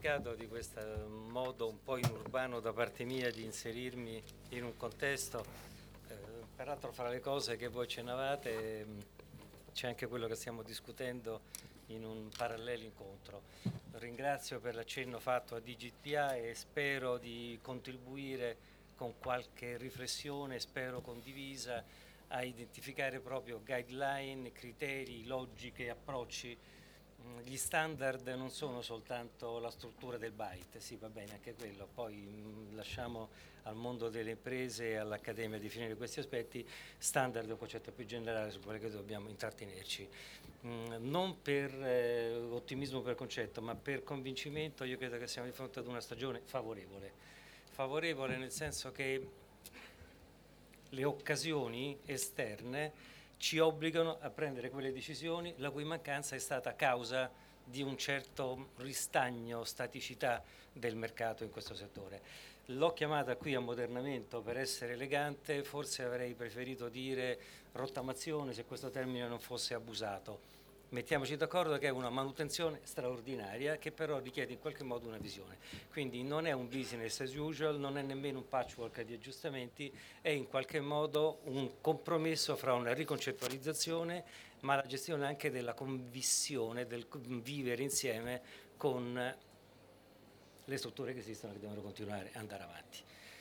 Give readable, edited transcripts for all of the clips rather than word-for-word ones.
rosicato di questo modo un po' inurbano da parte mia di inserirmi in un contesto. Peraltro fra le cose che voi accennavate c'è anche quello che stiamo discutendo in un parallelo incontro. Ringrazio per l'accenno fatto a DGPA e spero di contribuire con qualche riflessione, spero condivisa, a identificare proprio guideline, criteri, logiche, approcci. Gli standard non sono soltanto la struttura del byte, sì va bene anche quello, poi lasciamo al mondo delle imprese e all'accademia definire questi aspetti. Standard è un concetto più generale su quale che dobbiamo intrattenerci. Non per ottimismo per concetto, ma per convincimento. Io credo che siamo di fronte ad una stagione favorevole nel senso che le occasioni esterne ci obbligano a prendere quelle decisioni la cui mancanza è stata causa di un certo ristagno, staticità del mercato in questo settore. L'ho chiamata qui ammodernamento per essere elegante, forse avrei preferito dire rottamazione se questo termine non fosse abusato. Mettiamoci d'accordo che è una manutenzione straordinaria che però richiede in qualche modo una visione. Quindi non è un business as usual, non è nemmeno un patchwork di aggiustamenti, è in qualche modo un compromesso fra una riconcettualizzazione ma la gestione anche della convissione, del vivere insieme con le strutture che esistono, che devono continuare ad andare avanti.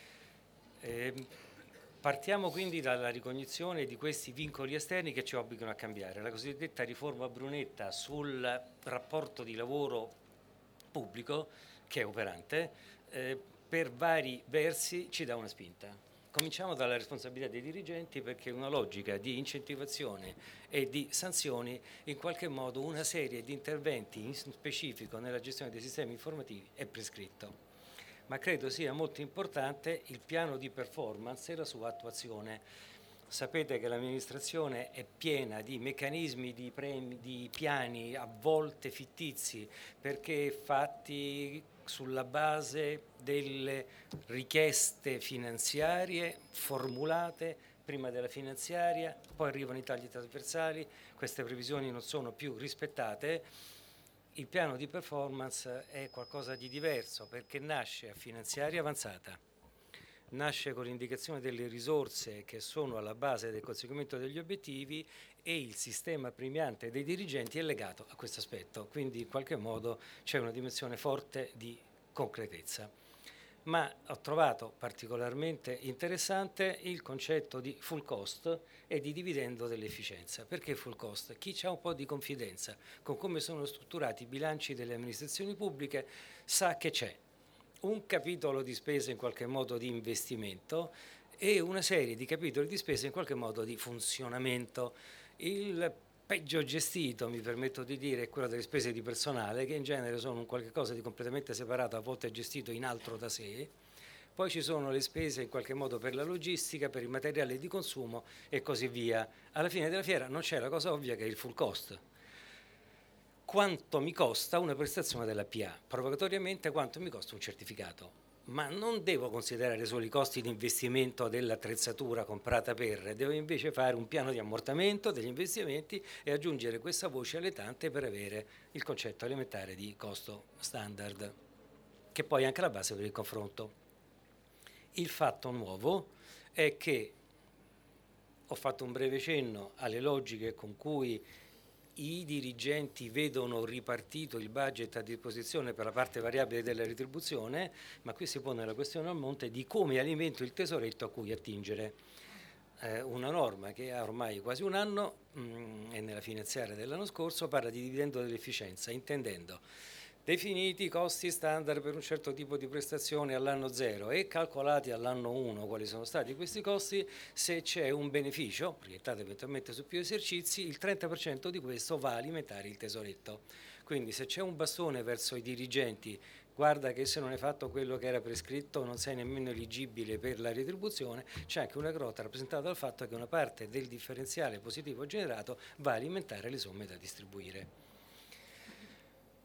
Partiamo quindi dalla ricognizione di questi vincoli esterni che ci obbligano a cambiare. La cosiddetta riforma Brunetta sul rapporto di lavoro pubblico, che è operante, per vari versi ci dà una spinta. Cominciamo dalla responsabilità dei dirigenti, perché una logica di incentivazione e di sanzioni, in qualche modo una serie di interventi in specifico nella gestione dei sistemi informativi è prescritto. Ma credo sia molto importante il piano di performance e la sua attuazione. Sapete che l'amministrazione è piena di meccanismi, di premi, di piani a volte fittizi, perché fatti sulla base delle richieste finanziarie formulate prima della finanziaria, poi arrivano i tagli trasversali, queste previsioni non sono più rispettate. Il piano di performance è qualcosa di diverso perché nasce a finanziaria avanzata, nasce con l'indicazione delle risorse che sono alla base del conseguimento degli obiettivi e il sistema premiante dei dirigenti è legato a questo aspetto, quindi in qualche modo c'è una dimensione forte di concretezza. Ma ho trovato particolarmente interessante il concetto di full cost e di dividendo dell'efficienza. Perché full cost? Chi ha un po' di confidenza con come sono strutturati i bilanci delle amministrazioni pubbliche sa che c'è un capitolo di spesa in qualche modo di investimento e una serie di capitoli di spesa in qualche modo di funzionamento. Il peggio gestito, mi permetto di dire, è quello delle spese di personale, che in genere sono un qualche cosa di completamente separato, a volte è gestito in altro da sé. Poi ci sono le spese in qualche modo per la logistica, per il materiale di consumo e così via. Alla fine della fiera non c'è la cosa ovvia che è il full cost. Quanto mi costa una prestazione della PA? Provocatoriamente quanto mi costa un certificato? Ma non devo considerare solo i costi di investimento dell'attrezzatura comprata devo invece fare un piano di ammortamento degli investimenti e aggiungere questa voce alle tante per avere il concetto elementare di costo standard, che poi è anche la base per il confronto. Il fatto nuovo è che ho fatto un breve cenno alle logiche con cui i dirigenti vedono ripartito il budget a disposizione per la parte variabile della retribuzione, ma qui si pone la questione a monte di come alimento il tesoretto a cui attingere. Una norma che ha ormai quasi un anno e nella finanziaria dell'anno scorso parla di dividendo dell'efficienza, intendendo definiti i costi standard per un certo tipo di prestazione all'anno 0 e calcolati all'anno 1 quali sono stati questi costi, se c'è un beneficio, proiettato eventualmente su più esercizi, il 30% di questo va a alimentare il tesoretto. Quindi se c'è un bastone verso i dirigenti, guarda che se non hai fatto quello che era prescritto non sei nemmeno eligibile per la retribuzione, c'è anche una grota rappresentata dal fatto che una parte del differenziale positivo generato va a alimentare le somme da distribuire.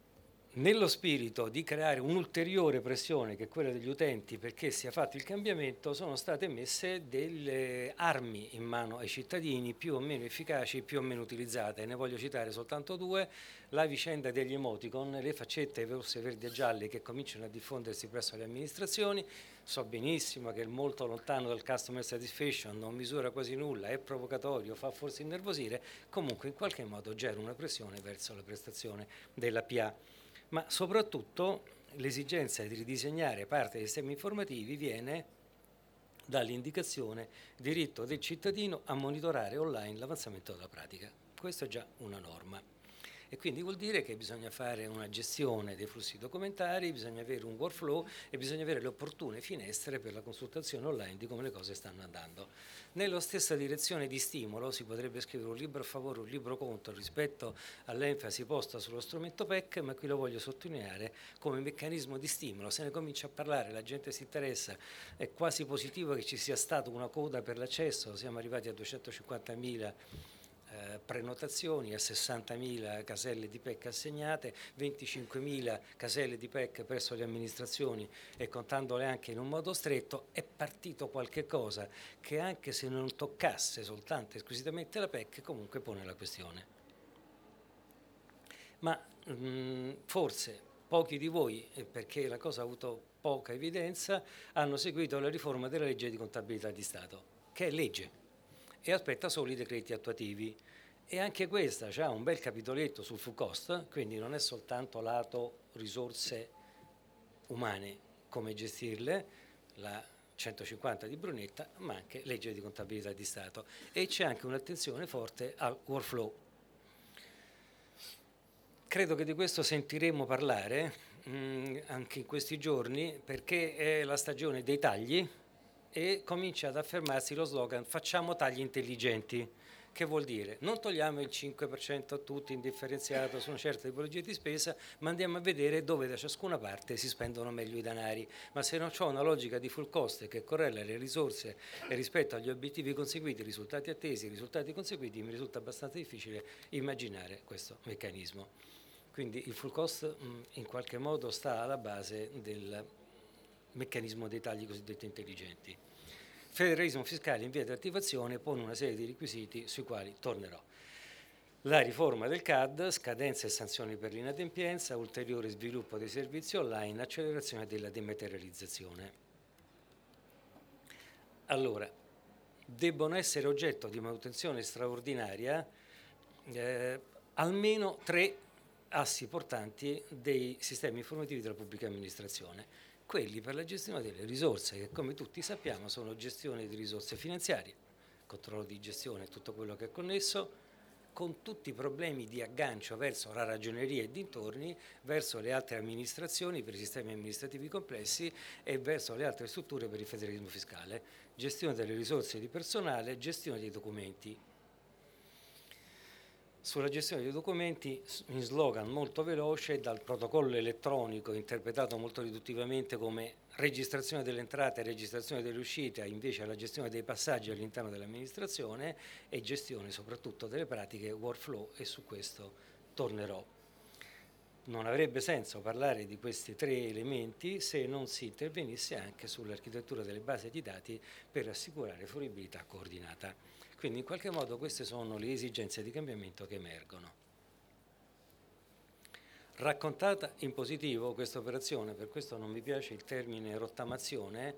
nello spirito di creare un'ulteriore pressione che è quella degli utenti perché sia fatto il cambiamento, sono state messe delle armi in mano ai cittadini più o meno efficaci, più o meno utilizzate. Ne voglio citare soltanto due: la vicenda degli emoticon, le faccette rosse, verdi e gialle che cominciano a diffondersi presso le amministrazioni. So benissimo che è molto lontano dal customer satisfaction, non misura quasi nulla, è provocatorio, fa forse innervosire, comunque in qualche modo genera una pressione verso la prestazione della PA. Ma soprattutto l'esigenza di ridisegnare parte dei sistemi informativi viene dall'indicazione diritto del cittadino a monitorare online l'avanzamento della pratica. Questa è già una norma. E quindi vuol dire che bisogna fare una gestione dei flussi documentari, bisogna avere un workflow e bisogna avere le opportune finestre per la consultazione online di come le cose stanno andando. Nella stessa direzione di stimolo si potrebbe scrivere un libro a favore, un libro contro rispetto all'enfasi posta sullo strumento PEC, ma qui lo voglio sottolineare come meccanismo di stimolo. Se ne comincia a parlare, la gente si interessa, è quasi positivo che ci sia stata una coda per l'accesso, siamo arrivati a 250.000 prenotazioni, a 60.000 caselle di PEC assegnate, 25.000 caselle di PEC presso le amministrazioni e contandole anche in un modo stretto. È partito qualche cosa che, anche se non toccasse soltanto e esclusivamente la PEC, comunque pone la questione. Ma forse pochi di voi, perché la cosa ha avuto poca evidenza, hanno seguito la riforma della legge di contabilità di Stato, che è legge e aspetta solo i decreti attuativi. E anche questa ha un bel capitoletto sul full cost, quindi non è soltanto lato risorse umane, come gestirle, la 150 di Brunetta, ma anche legge di contabilità di Stato. E c'è anche un'attenzione forte al workflow. Credo che di questo sentiremo parlare anche in questi giorni, perché è la stagione dei tagli e comincia ad affermarsi lo slogan "facciamo tagli intelligenti", che vuol dire non togliamo il 5% a tutti indifferenziato su una certa tipologia di spesa, ma andiamo a vedere dove da ciascuna parte si spendono meglio i denari. Ma se non c'è una logica di full cost che correla le risorse rispetto agli obiettivi conseguiti, i risultati attesi, i risultati conseguiti, mi risulta abbastanza difficile immaginare questo meccanismo. Quindi il full cost in qualche modo sta alla base del meccanismo dei tagli cosiddetti intelligenti. Federalismo fiscale in via di attivazione pone una serie di requisiti sui quali tornerò. La riforma del CAD, scadenze e sanzioni per l'inadempienza, ulteriore sviluppo dei servizi online, accelerazione della dematerializzazione. Allora, debbono essere oggetto di manutenzione straordinaria almeno 3 assi portanti dei sistemi informativi della pubblica amministrazione. Quelli per la gestione delle risorse, che come tutti sappiamo sono gestione di risorse finanziarie, controllo di gestione e tutto quello che è connesso, con tutti i problemi di aggancio verso la ragioneria e dintorni, verso le altre amministrazioni per i sistemi amministrativi complessi e verso le altre strutture per il federalismo fiscale, gestione delle risorse di personale, gestione dei documenti. Sulla gestione dei documenti, in slogan molto veloce, dal protocollo elettronico interpretato molto riduttivamente come registrazione delle entrate e registrazione delle uscite, invece alla gestione dei passaggi all'interno dell'amministrazione e gestione soprattutto delle pratiche workflow, e su questo tornerò. Non avrebbe senso parlare di questi 3 elementi se non si intervenisse anche sull'architettura delle basi di dati per assicurare fruibilità coordinata. Quindi in qualche modo queste sono le esigenze di cambiamento che emergono. Raccontata in positivo questa operazione, per questo non mi piace il termine rottamazione,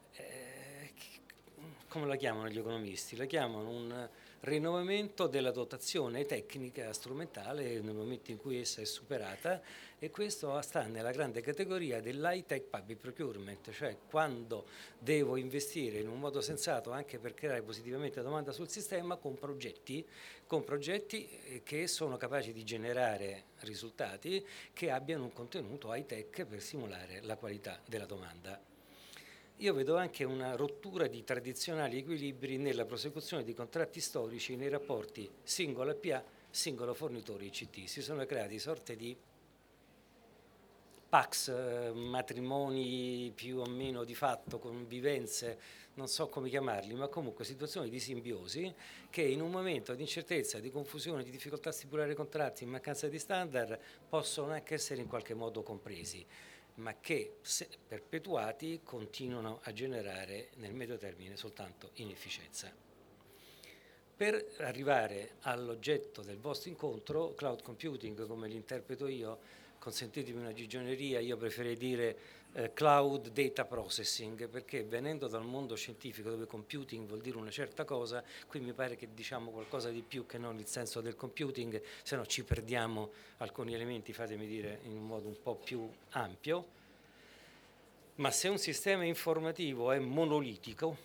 come la chiamano gli economisti? La chiamano un rinnovamento della dotazione tecnica strumentale nel momento in cui essa è superata, e questo sta nella grande categoria dell'high tech public procurement, cioè quando devo investire in un modo sensato anche per creare positivamente domanda sul sistema con progetti che sono capaci di generare risultati che abbiano un contenuto high tech per simulare la qualità della domanda. Io vedo anche una rottura di tradizionali equilibri nella prosecuzione di contratti storici nei rapporti singola PA, singolo fornitore ICT. Si sono creati sorte di Pax, matrimoni più o meno di fatto, convivenze, non so come chiamarli, ma comunque situazioni di simbiosi che in un momento di incertezza, di confusione, di difficoltà a stipulare contratti, in mancanza di standard, possono anche essere in qualche modo compresi, ma che se perpetuati continuano a generare nel medio termine soltanto inefficienza. Per arrivare all'oggetto del vostro incontro, cloud computing, come l'interpreto io, consentitemi una gigioneria, io preferirei dire cloud data processing, perché venendo dal mondo scientifico dove computing vuol dire una certa cosa, qui mi pare che diciamo qualcosa di più che non il senso del computing, se no ci perdiamo alcuni elementi, fatemi dire, in un modo un po' più ampio. Ma se un sistema informativo è monolitico,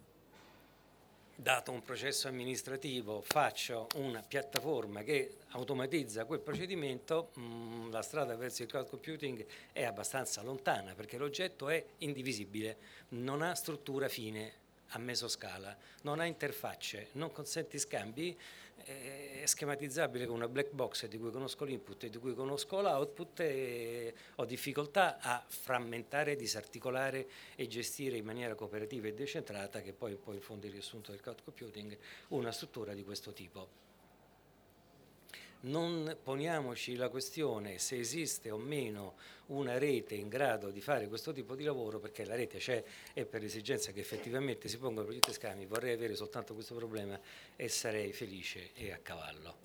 dato un processo amministrativo, faccio una piattaforma che automatizza quel procedimento, la strada verso il cloud computing è abbastanza lontana, perché l'oggetto è indivisibile, non ha struttura fine a mesoscala, non ha interfacce, non consente scambi, è schematizzabile con una black box di cui conosco l'input e di cui conosco l'output, e ho difficoltà a frammentare, disarticolare e gestire in maniera cooperativa e decentrata, che poi in fondo il riassunto del cloud computing, una struttura di questo tipo. Non poniamoci la questione se esiste o meno una rete in grado di fare questo tipo di lavoro, perché la rete c'è e per l'esigenza che effettivamente si pongono progetti scambi vorrei avere soltanto questo problema e sarei felice e a cavallo.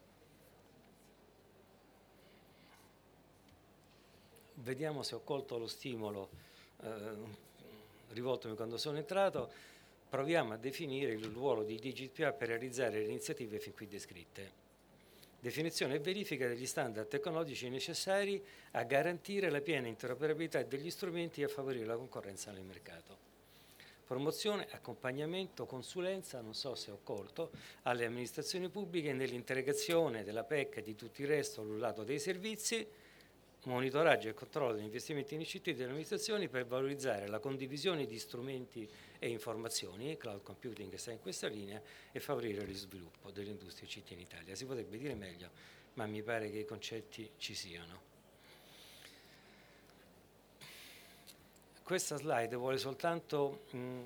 Vediamo se ho colto lo stimolo rivoltomi quando sono entrato. Proviamo a definire il ruolo di DGPA per realizzare le iniziative fin qui descritte. Definizione e verifica degli standard tecnologici necessari a garantire la piena interoperabilità degli strumenti e a favorire la concorrenza nel mercato. Promozione, accompagnamento, consulenza, non so se ho colto, alle amministrazioni pubbliche nell'integrazione della PEC e di tutto il resto sul lato dei servizi, monitoraggio e controllo degli investimenti in ICT delle amministrazioni per valorizzare la condivisione di strumenti e informazioni, cloud computing sta in questa linea, e favorire lo sviluppo delle industrie ICT in Italia. Si potrebbe dire meglio, ma mi pare che i concetti ci siano. Questa slide vuole soltanto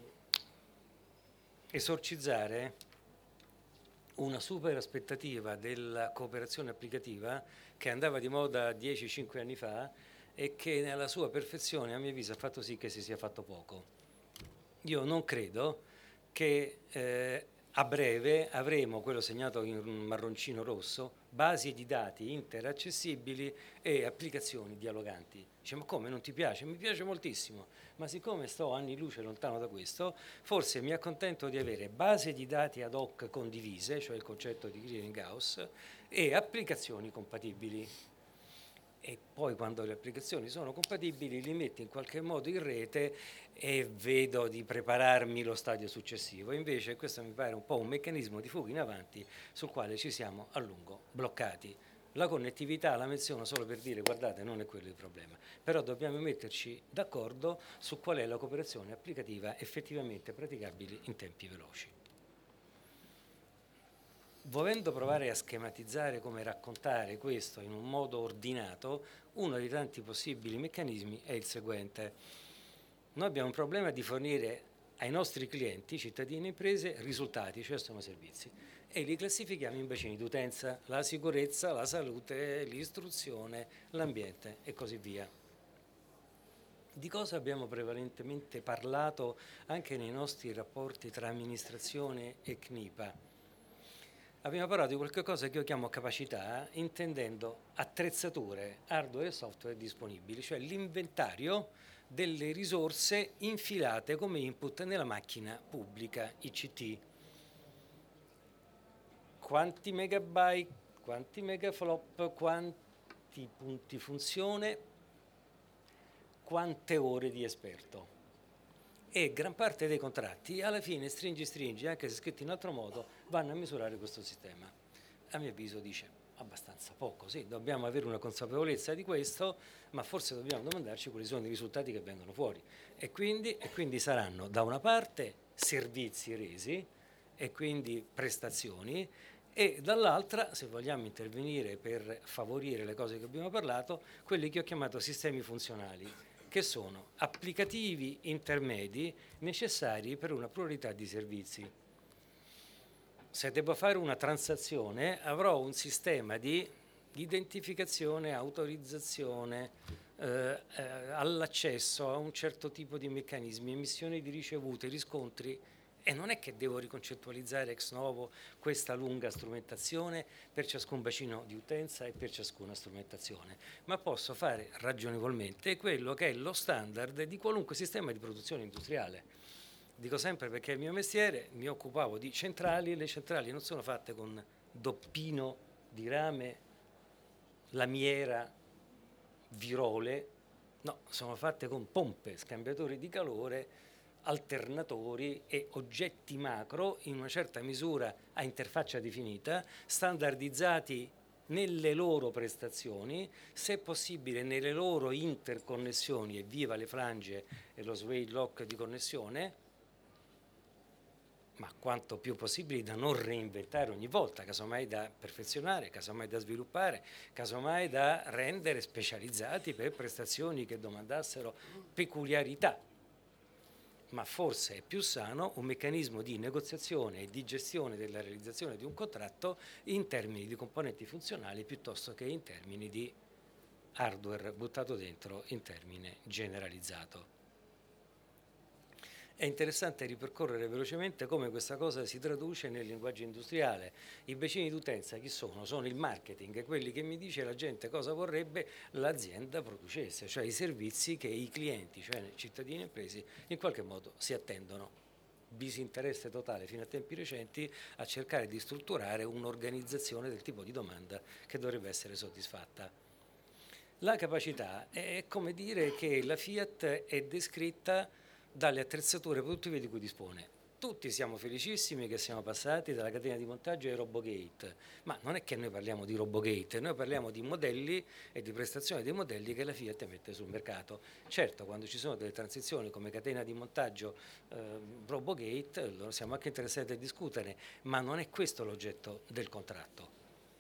esorcizzare una super aspettativa della cooperazione applicativa che andava di moda 10-5 anni fa e che nella sua perfezione, a mio avviso, ha fatto sì che si sia fatto poco. Io non credo che a breve avremo quello segnato in marroncino rosso, basi di dati interaccessibili e applicazioni dialoganti. Dice, ma come, non ti piace? Mi piace moltissimo, ma siccome sto anni luce lontano da questo, forse mi accontento di avere basi di dati ad hoc condivise, cioè il concetto di clearing house, e applicazioni compatibili. E poi quando le applicazioni sono compatibili li metto in qualche modo in rete e vedo di prepararmi lo stadio successivo. Invece questo mi pare un po' un meccanismo di fuga in avanti sul quale ci siamo a lungo bloccati. La connettività la menziono solo per dire guardate non è quello il problema, però dobbiamo metterci d'accordo su qual è la cooperazione applicativa effettivamente praticabile in tempi veloci. Volendo provare a schematizzare come raccontare questo in un modo ordinato, uno dei tanti possibili meccanismi è il seguente. Noi abbiamo un problema di fornire ai nostri clienti, cittadini e imprese, risultati, cioè sono servizi, e li classifichiamo in bacini d'utenza, la sicurezza, la salute, l'istruzione, l'ambiente e così via. Di cosa abbiamo prevalentemente parlato anche nei nostri rapporti tra amministrazione e CNIPA? Abbiamo parlato di qualcosa che io chiamo capacità, intendendo attrezzature, hardware e software disponibili, cioè l'inventario delle risorse infilate come input nella macchina pubblica ICT. Quanti megabyte, quanti megaflop, quanti punti funzione, quante ore di esperto. E gran parte dei contratti alla fine stringi, anche se scritti in altro modo, vanno a misurare questo sistema. A mio avviso dice abbastanza poco, sì, dobbiamo avere una consapevolezza di questo, ma forse dobbiamo domandarci quali sono i risultati che vengono fuori. E quindi saranno da una parte servizi resi e quindi prestazioni e dall'altra, se vogliamo intervenire per favorire le cose che abbiamo parlato, quelli che ho chiamato sistemi funzionali, che sono applicativi intermedi necessari per una pluralità di servizi. Se devo fare una transazione, avrò un sistema di identificazione, autorizzazione, all'accesso a un certo tipo di meccanismi, emissione di ricevute, riscontri, e non è che devo riconcettualizzare ex novo questa lunga strumentazione per ciascun bacino di utenza e per ciascuna strumentazione, ma posso fare ragionevolmente quello che è lo standard di qualunque sistema di produzione industriale. Dico sempre, perché il mio mestiere, mi occupavo di centrali, e le centrali non sono fatte con doppino di rame, lamiera, virole, no, sono fatte con pompe, scambiatori di calore, alternatori e oggetti macro in una certa misura a interfaccia definita, standardizzati nelle loro prestazioni, se possibile nelle loro interconnessioni, e viva le flange e lo sway lock di connessione, ma quanto più possibile da non reinventare ogni volta, casomai da perfezionare, casomai da sviluppare, casomai da rendere specializzati per prestazioni che domandassero peculiarità. Ma forse è più sano un meccanismo di negoziazione e di gestione della realizzazione di un contratto in termini di componenti funzionali piuttosto che in termini di hardware buttato dentro in termine generalizzato. È interessante ripercorrere velocemente come questa cosa si traduce nel linguaggio industriale. I bacini d'utenza chi sono? Sono il marketing, quelli che mi dice la gente cosa vorrebbe l'azienda producesse, cioè i servizi che i clienti, cioè cittadini e imprese, in qualche modo si attendono. Disinteresse totale fino a tempi recenti a cercare di strutturare un'organizzazione del tipo di domanda che dovrebbe essere soddisfatta. La capacità è come dire che la Fiat è descritta dalle attrezzature produttive di cui dispone. Tutti siamo felicissimi che siamo passati dalla catena di montaggio ai Robogate, ma non è che noi parliamo di Robogate, noi parliamo di modelli e di prestazione dei modelli che la Fiat mette sul mercato. Certo, quando ci sono delle transizioni come catena di montaggio Robogate, lo siamo anche interessati a discutere, ma non è questo l'oggetto del contratto.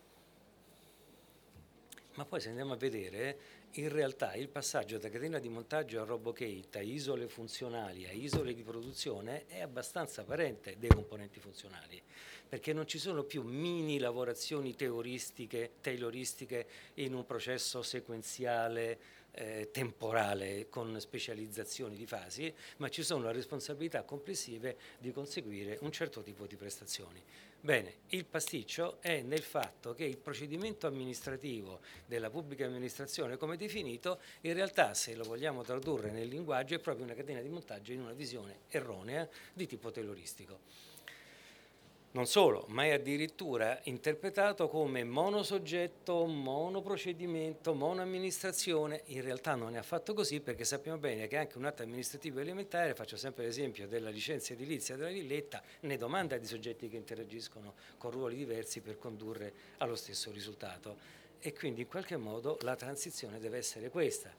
Ma poi se andiamo a vedere, in realtà il passaggio da catena di montaggio a Robocate, a isole funzionali, a isole di produzione è abbastanza apparente dei componenti funzionali, perché non ci sono più mini lavorazioni tailoristiche in un processo sequenziale temporale con specializzazioni di fasi, ma ci sono responsabilità complessive di conseguire un certo tipo di prestazioni. Bene, il pasticcio è nel fatto che il procedimento amministrativo della pubblica amministrazione come definito, in realtà se lo vogliamo tradurre nel linguaggio è proprio una catena di montaggio in una visione erronea di tipo tailoristico. Non solo, ma è addirittura interpretato come monosoggetto, monoprocedimento, monoamministrazione. In realtà non è affatto così, perché sappiamo bene che anche un atto amministrativo elementare, faccio sempre l'esempio della licenza edilizia della villetta, ne domanda di soggetti che interagiscono con ruoli diversi per condurre allo stesso risultato. E quindi in qualche modo la transizione deve essere questa.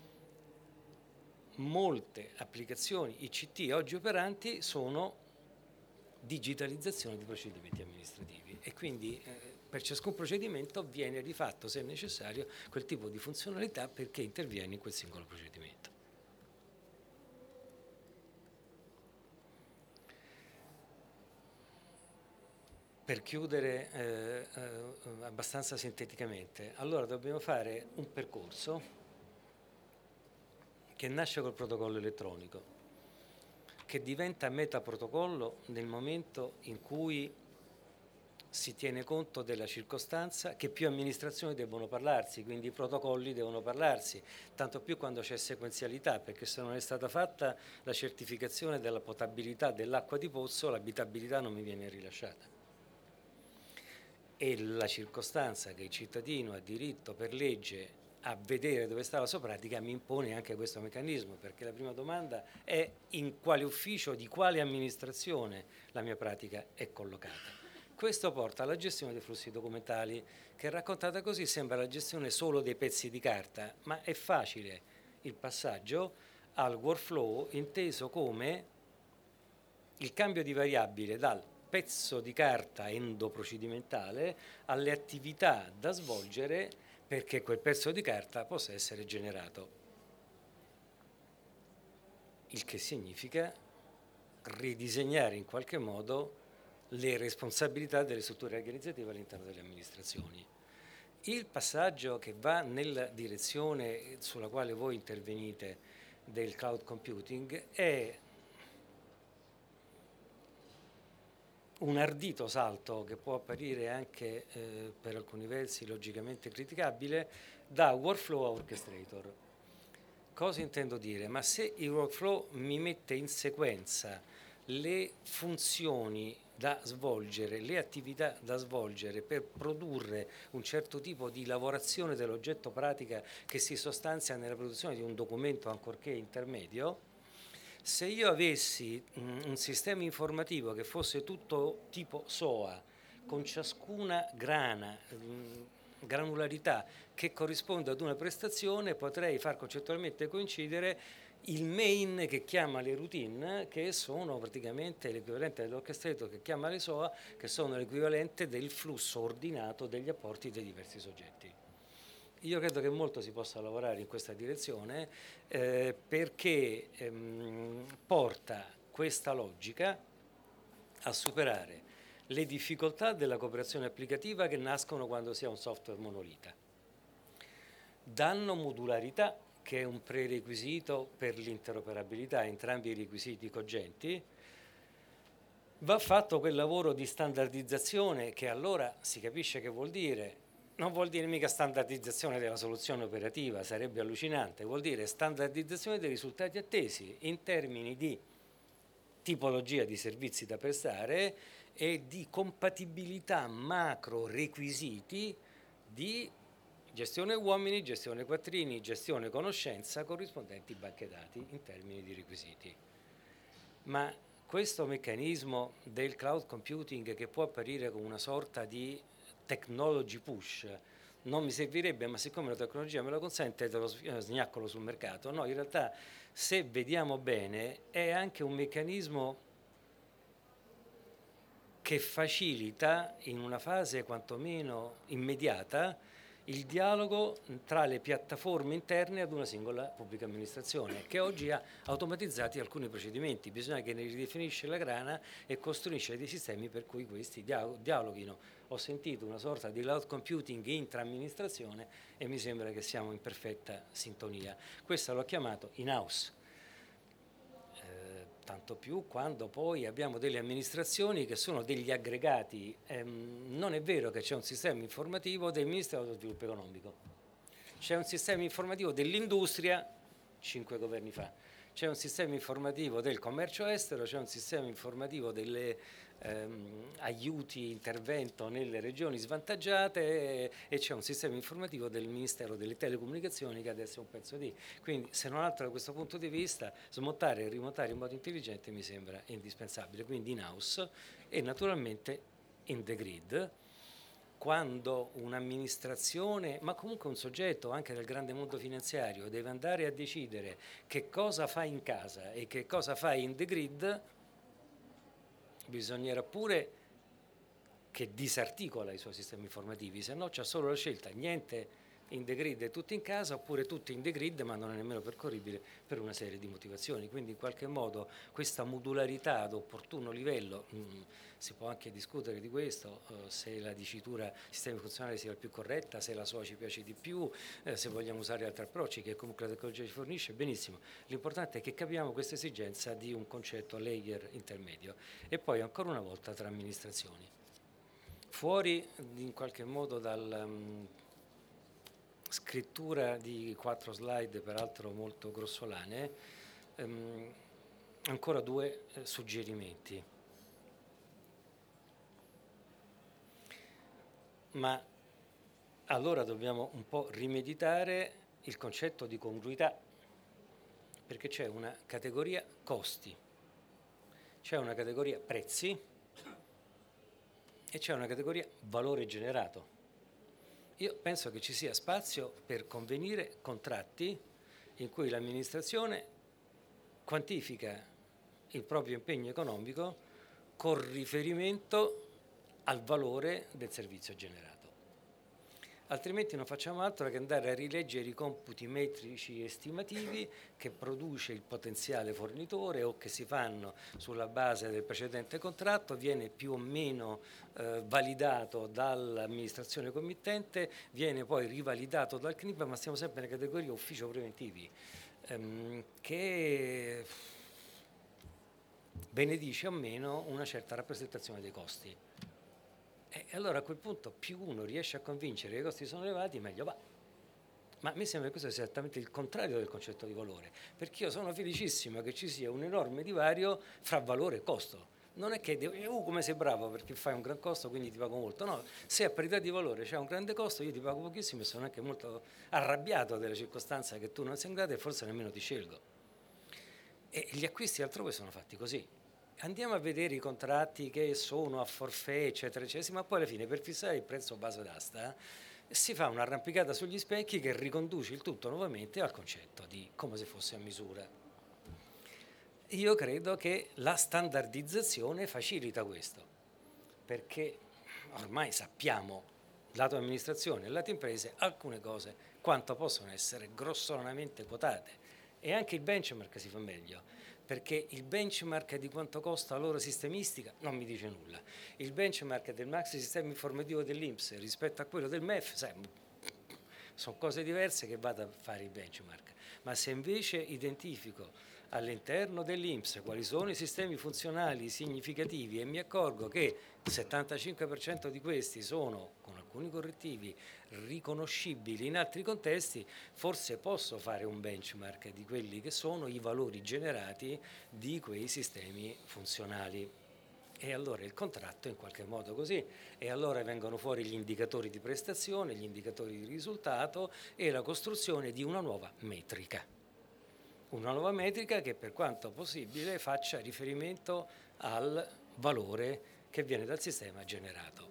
Molte applicazioni ICT oggi operanti sono digitalizzazione di procedimenti amministrativi e quindi per ciascun procedimento viene rifatto, se necessario, quel tipo di funzionalità perché interviene in quel singolo procedimento. Per chiudere abbastanza sinteticamente, allora dobbiamo fare un percorso che nasce col protocollo elettronico, che diventa metaprotocollo nel momento in cui si tiene conto della circostanza che più amministrazioni debbono parlarsi, quindi i protocolli devono parlarsi, tanto più quando c'è sequenzialità, perché se non è stata fatta la certificazione della potabilità dell'acqua di pozzo, l'abitabilità non mi viene rilasciata. E la circostanza che il cittadino ha diritto per legge a vedere dove sta la sua pratica mi impone anche questo meccanismo, perché la prima domanda è in quale ufficio, di quale amministrazione la mia pratica è collocata. Questo porta alla gestione dei flussi documentali, che raccontata così sembra la gestione solo dei pezzi di carta, ma è facile il passaggio al workflow inteso come il cambio di variabile dal pezzo di carta endoprocedimentale alle attività da svolgere perché quel pezzo di carta possa essere generato. Il che significa ridisegnare in qualche modo le responsabilità delle strutture organizzative all'interno delle amministrazioni. Il passaggio che va nella direzione sulla quale voi intervenite del cloud computing è un ardito salto che può apparire anche per alcuni versi logicamente criticabile da workflow a orchestrator. Cosa intendo dire? Ma se il workflow mi mette in sequenza le funzioni da svolgere, le attività da svolgere per produrre un certo tipo di lavorazione dell'oggetto pratica che si sostanzia nella produzione di un documento ancorché intermedio, se io avessi un sistema informativo che fosse tutto tipo SOA, con ciascuna granularità che corrisponde ad una prestazione, potrei far concettualmente coincidere il main che chiama le routine, che sono praticamente l'equivalente dell'orchestrator che chiama le SOA, che sono l'equivalente del flusso ordinato degli apporti dei diversi soggetti. Io credo che molto si possa lavorare in questa direzione perché porta questa logica a superare le difficoltà della cooperazione applicativa che nascono quando si ha un software monolita. Danno modularità, che è un prerequisito per l'interoperabilità, entrambi i requisiti cogenti. Va fatto quel lavoro di standardizzazione che allora si capisce che vuol dire. Non vuol dire mica standardizzazione della soluzione operativa, sarebbe allucinante, vuol dire standardizzazione dei risultati attesi in termini di tipologia di servizi da prestare e di compatibilità macro requisiti di gestione uomini, gestione quattrini, gestione conoscenza corrispondenti banche dati in termini di requisiti. Ma questo meccanismo del cloud computing che può apparire come una sorta di technology push non mi servirebbe, ma siccome la tecnologia me lo consente te lo sgnaccolo sul mercato. No, in realtà se vediamo bene è anche un meccanismo che facilita in una fase quantomeno immediata il dialogo tra le piattaforme interne ad una singola pubblica amministrazione, che oggi ha automatizzati alcuni procedimenti. Bisogna che ne ridefinisce la grana e costruisce dei sistemi per cui questi dialoghino. Ho sentito una sorta di cloud computing intra-amministrazione e mi sembra che siamo in perfetta sintonia. Questo l'ho chiamato in-house. Tanto più quando poi abbiamo delle amministrazioni che sono degli aggregati. Non è vero che c'è un sistema informativo del Ministero dello Sviluppo Economico, c'è un sistema informativo dell'industria 5 governi fa, c'è un sistema informativo del commercio estero, c'è un sistema informativo delle aiuti intervento nelle regioni svantaggiate e c'è un sistema informativo del Ministero delle Telecomunicazioni che adesso è un pezzo di. Quindi se non altro da questo punto di vista smontare e rimontare in modo intelligente mi sembra indispensabile, quindi in house e naturalmente in the grid. Quando un'amministrazione, ma comunque un soggetto anche del grande mondo finanziario deve andare a decidere che cosa fa in casa e che cosa fa in the grid, bisognerà pure che disarticola i suoi sistemi informativi, se no c'è solo la scelta, niente in the grid e tutto in casa, oppure tutto in the grid ma non è nemmeno percorribile per una serie di motivazioni. Quindi in qualche modo questa modularità ad opportuno livello, si può anche discutere di questo, se la dicitura sistemi funzionali sia la più corretta, se la SOA ci piace di più, se vogliamo usare altri approcci che comunque la tecnologia ci fornisce, benissimo. L'importante è che capiamo questa esigenza di un concetto layer intermedio e poi ancora una volta tra amministrazioni. Fuori in qualche modo dalla scrittura di 4 slide, peraltro molto grossolane, ancora 2 suggerimenti. Ma allora dobbiamo un po' rimeditare il concetto di congruità, perché c'è una categoria costi, c'è una categoria prezzi e c'è una categoria valore generato. Io penso che ci sia spazio per convenire contratti in cui l'amministrazione quantifica il proprio impegno economico con riferimento al valore del servizio generato. Altrimenti non facciamo altro che andare a rileggere i computi metrici estimativi che produce il potenziale fornitore o che si fanno sulla base del precedente contratto, viene più o meno validato dall'amministrazione committente, viene poi rivalidato dal CNIPA, ma stiamo sempre nella categoria ufficio preventivi, che benedice o meno una certa rappresentazione dei costi. E allora a quel punto più uno riesce a convincere che i costi sono elevati, meglio va. Ma mi sembra che questo sia esattamente il contrario del concetto di valore, perché io sono felicissimo che ci sia un enorme divario fra valore e costo. Non è che come sei bravo perché fai un gran costo quindi ti pago molto, no, se a parità di valore c'è un grande costo io ti pago pochissimo e sono anche molto arrabbiato della circostanza che tu non sei in grado e forse nemmeno ti scelgo. E gli acquisti altrove sono fatti così. Andiamo a vedere i contratti che sono a forfait, eccetera, eccetera, ma poi alla fine per fissare il prezzo base d'asta si fa un'arrampicata sugli specchi che riconduce il tutto nuovamente al concetto di come se fosse a misura. Io credo che la standardizzazione facilita questo, perché ormai sappiamo, lato amministrazione e lato imprese, alcune cose quanto possono essere grossolanamente quotate e anche il benchmark si fa meglio. Perché il benchmark di quanto costa la loro sistemistica non mi dice nulla. Il benchmark del maxi sistema informativo dell'INPS rispetto a quello del MEF, sono cose diverse che vado a fare il benchmark. Ma se invece identifico all'interno dell'INPS quali sono i sistemi funzionali significativi e mi accorgo che il 75% di questi sono, con alcuni correttivi, riconoscibili in altri contesti, forse posso fare un benchmark di quelli che sono i valori generati di quei sistemi funzionali. E allora il contratto è in qualche modo così, e allora vengono fuori gli indicatori di prestazione, gli indicatori di risultato e la costruzione di una nuova metrica. Una nuova metrica che per quanto possibile faccia riferimento al valore che viene dal sistema generato.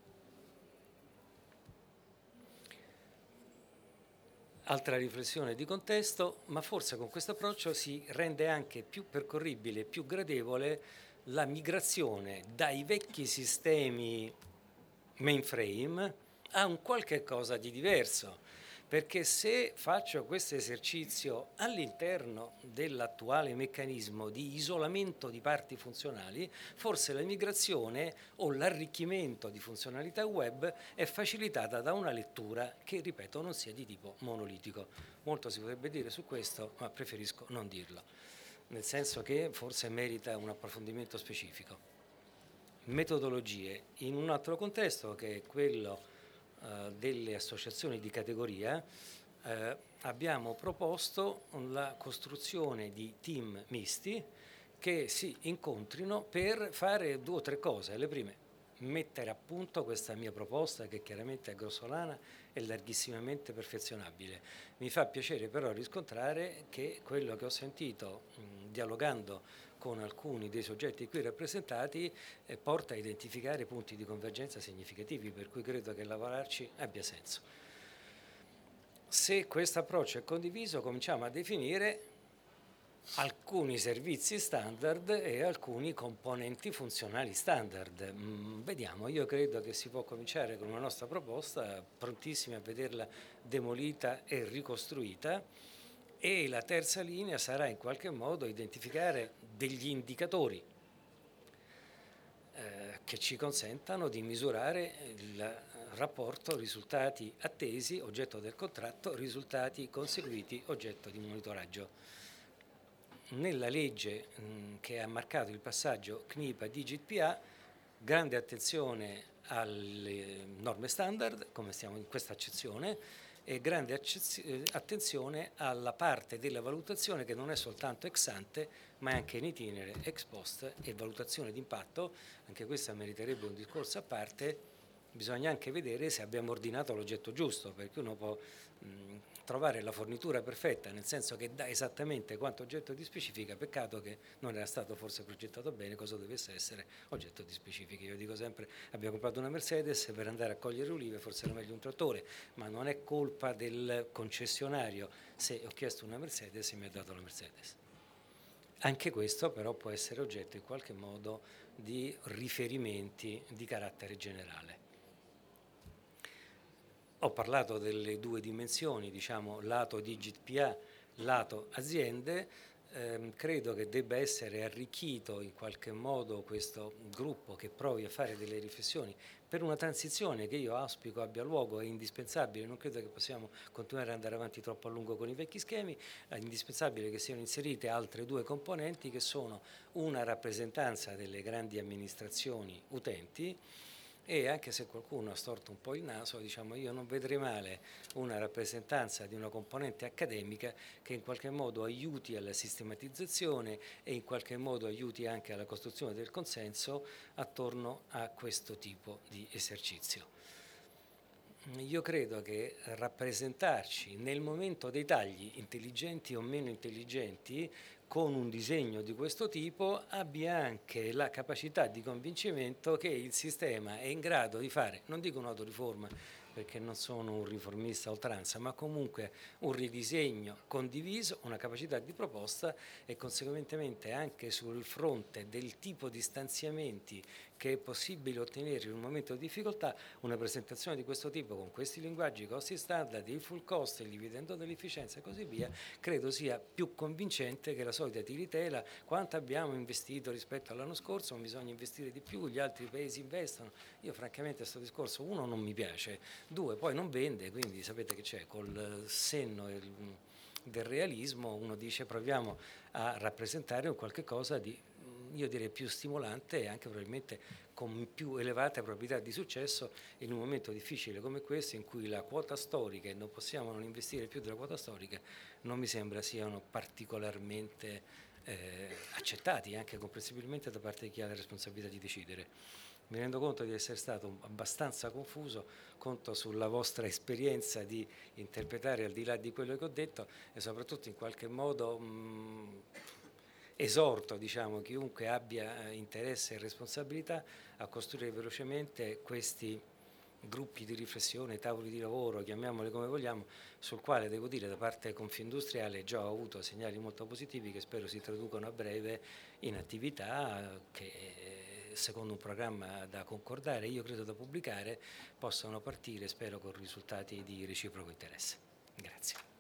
Altra riflessione di contesto, ma forse con questo approccio si rende anche più percorribile e più gradevole la migrazione dai vecchi sistemi mainframe a un qualche cosa di diverso, perché se faccio questo esercizio all'interno dell'attuale meccanismo di isolamento di parti funzionali, forse la migrazione o l'arricchimento di funzionalità web è facilitata da una lettura che, ripeto, non sia di tipo monolitico. Molto si potrebbe dire su questo, ma preferisco non dirlo, nel senso che forse merita un approfondimento specifico. Metodologie in un altro contesto che è quello delle associazioni di categoria, abbiamo proposto la costruzione di team misti che si incontrino per fare 2 o 3 cose. Le prime, mettere a punto questa mia proposta che chiaramente è grossolana e larghissimamente perfezionabile. Mi fa piacere però riscontrare che quello che ho sentito dialogando con alcuni dei soggetti qui rappresentati porta a identificare punti di convergenza significativi, per cui credo che lavorarci abbia senso. Se questo approccio è condiviso, cominciamo a definire alcuni servizi standard e alcuni componenti funzionali standard. Vediamo, io credo che si può cominciare con una nostra proposta, prontissimi a vederla demolita e ricostruita, e la terza linea sarà in qualche modo identificare degli indicatori che ci consentano di misurare il rapporto risultati attesi, oggetto del contratto, risultati conseguiti, oggetto di monitoraggio. Nella legge che ha marcato il passaggio CNIPA-DigitPA, grande attenzione alle norme standard, come stiamo in questa accezione, e grande attenzione alla parte della valutazione che non è soltanto ex ante, ma è anche in itinere, ex post e valutazione di impatto. Anche questa meriterebbe un discorso a parte. Bisogna anche vedere se abbiamo ordinato l'oggetto giusto, perché uno può trovare la fornitura perfetta, nel senso che dà esattamente quanto oggetto di specifica, peccato che non era stato forse progettato bene cosa dovesse essere oggetto di specifica. Io dico sempre, abbiamo comprato una Mercedes per andare a cogliere ulive, forse era meglio un trattore, ma non è colpa del concessionario se ho chiesto una Mercedes e mi ha dato la Mercedes. Anche questo però può essere oggetto in qualche modo di riferimenti di carattere generale. Ho parlato delle due dimensioni, diciamo lato Digit PA, lato aziende. Credo che debba essere arricchito in qualche modo questo gruppo che provi a fare delle riflessioni per una transizione che io auspico abbia luogo. È indispensabile, non credo che possiamo continuare ad andare avanti troppo a lungo con i vecchi schemi, è indispensabile che siano inserite altre due componenti che sono una rappresentanza delle grandi amministrazioni utenti, e anche se qualcuno ha storto un po' il naso, diciamo, io non vedrei male una rappresentanza di una componente accademica che in qualche modo aiuti alla sistematizzazione e in qualche modo aiuti anche alla costruzione del consenso attorno a questo tipo di esercizio. Io credo che rappresentarci nel momento dei tagli, intelligenti o meno intelligenti, con un disegno di questo tipo abbia anche la capacità di convincimento che il sistema è in grado di fare, non dico un'autoriforma perché non sono un riformista a oltranza, ma comunque un ridisegno condiviso, una capacità di proposta e conseguentemente anche sul fronte del tipo di stanziamenti che è possibile ottenere in un momento di difficoltà, una presentazione di questo tipo con questi linguaggi, costi standard, il full cost, il dividendo dell'efficienza e così via, credo sia più convincente che la solita tiritela: quanto abbiamo investito rispetto all'anno scorso, non bisogna investire di più, gli altri paesi investono. Io francamente questo discorso, uno, non mi piace, due, poi non vende, quindi sapete che c'è, col senno del realismo uno dice proviamo a rappresentare un qualche cosa di, io direi, più stimolante e anche probabilmente con più elevate probabilità di successo in un momento difficile come questo, in cui la quota storica, e non possiamo non investire più della quota storica, non mi sembra siano particolarmente accettati, anche comprensibilmente da parte di chi ha la responsabilità di decidere. Mi rendo conto di essere stato abbastanza confuso, conto sulla vostra esperienza di interpretare al di là di quello che ho detto e soprattutto in qualche modo esorto, diciamo, chiunque abbia interesse e responsabilità a costruire velocemente questi gruppi di riflessione, tavoli di lavoro, chiamiamoli come vogliamo, sul quale devo dire da parte Confindustriale già ho avuto segnali molto positivi che spero si traducano a breve in attività che, secondo un programma da concordare, io credo da pubblicare, possano partire, spero, con risultati di reciproco interesse. Grazie.